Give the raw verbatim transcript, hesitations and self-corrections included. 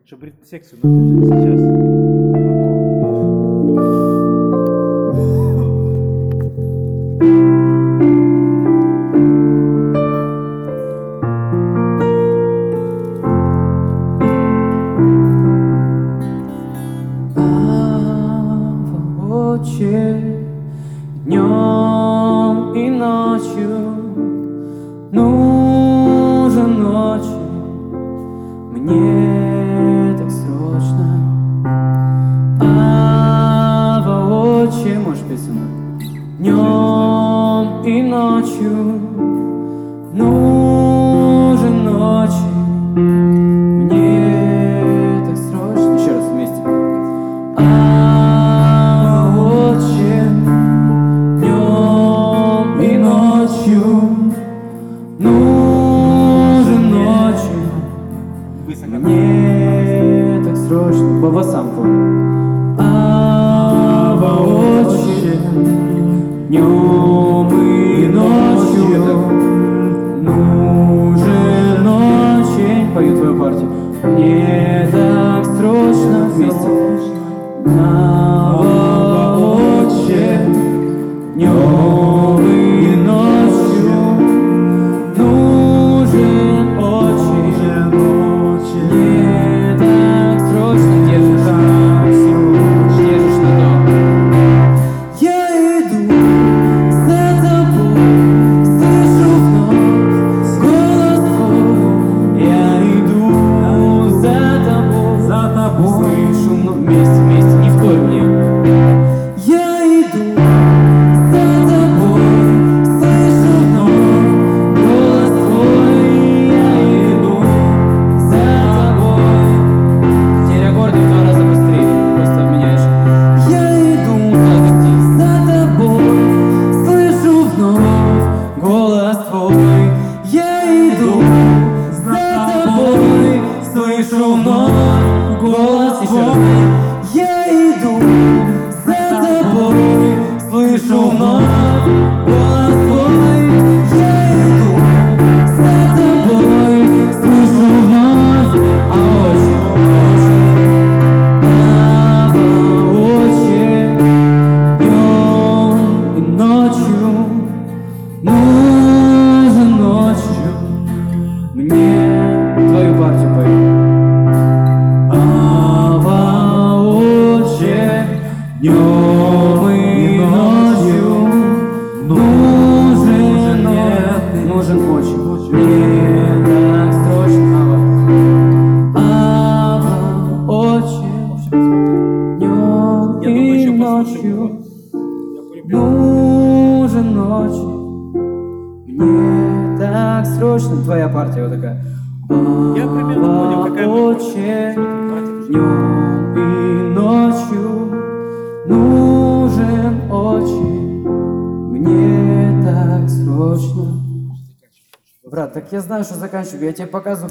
Чтобы секцию напряжить сейчас. Днем и ночью нужен очень, мне так срочно. А воочию, можешь петь со мной? Днем и ночью нужен очень, мне так срочно. Еще раз вместе. А воочию нужен очень, мне так срочно. По басам помню. А воочию днем и ночью нужен очень. Пою твою партию. Мне так срочно вместе. А воочию днем и ночью нужен очень, мне так срочно. Держишь, держишь на то. Я иду за тобой, слышу вновь голос твой. Я иду за тобой, за тобой, слышу вновь. Вместе, вместе, не вторь мне. Я иду за тобой, слышу вновь голос твой. Я иду за тобой. Теперь аккорды в два раза быстрее, просто меняешь. Я иду за тобой, слышу вновь голос твой. Я иду за тобой, слышу вновь голос твой. Я иду за тобой, слышу вновь голос твой. Я иду за тобой, слышу вновь. А воочию, днем и ночью нужен ночью, мне твою партию пою. А воочию днем и ночью нужен, нет, нужен очень, мне так срочно. А воочию днем и ночью нужен очень, мне так срочно. Твоя партия вот такая. Я примерно понял, какая моя воочию днем и ночью нужен очень, мне так срочно. Брат, так я знаю, что заканчиваю, я тебе показываю.